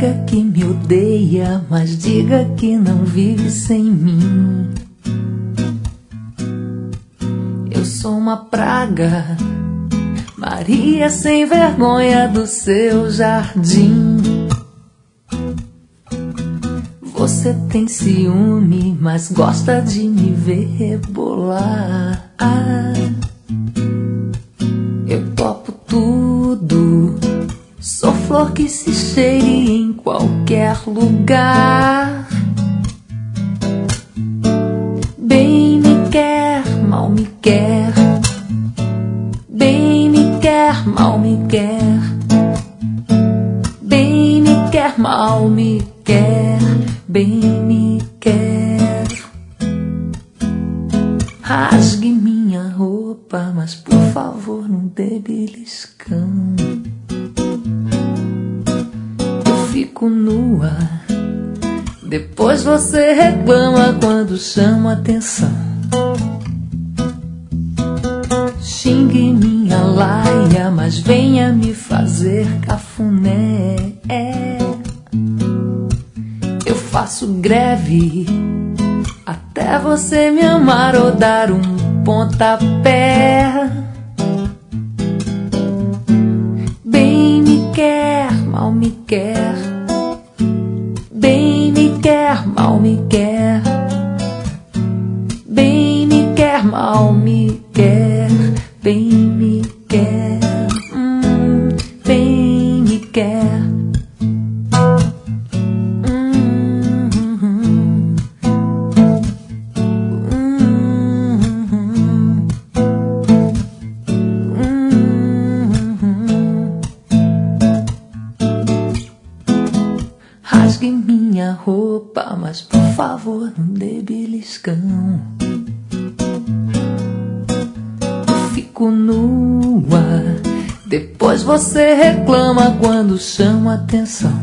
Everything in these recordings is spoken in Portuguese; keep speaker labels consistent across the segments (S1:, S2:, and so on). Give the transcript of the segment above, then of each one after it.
S1: diga que me odeia, mas diga que não vive sem mim. Eu sou uma praga, Maria sem vergonha do seu jardim. Você tem ciúme, mas gosta de me ver rebolar. Eu topo tudo, sou flor que se cheire em qualquer lugar. Bem me quer, mal me quer. Bem me quer, mal me quer. Bem me quer, mal me quer. Bem me quer. Rasgue minha roupa, mas por favor não dê beliscão. Eu fico nua, depois você reclama quando chamo atenção. Xingue minha laia, mas venha me fazer cafuné. Eu faço greve até você me amar ou dar um pontapé. Bem me quer, mal me quer. Bem me quer, mal me quer. Bem me quer, mal me quer. Bem me quer, bem me quer. Rasgue minha roupa, mas por favor não dê beliscão. Eu fico nua, depois você reclama quando chamo atenção.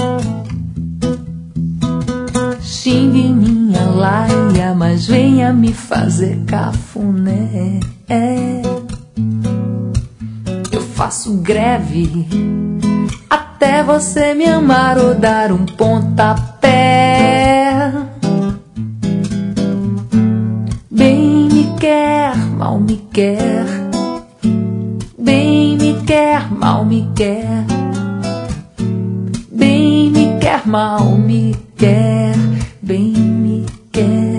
S1: Xingue minha laia, mas venha me fazer cafuné. Eu faço greve até você me amar ou dar um pontapé. Bem me quer, mal me quer. Bem me quer, mal me quer. Bem me quer, mal me quer. Bem me quer.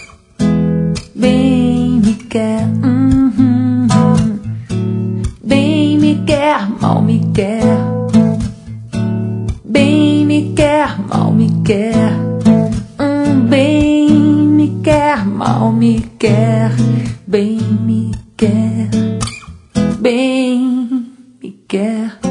S1: Bem me quer. Bem me quer, mal me quer. Bem me quer, mal me quer. Bem me quer, mal me quer. Bem me quer. Bem me quer.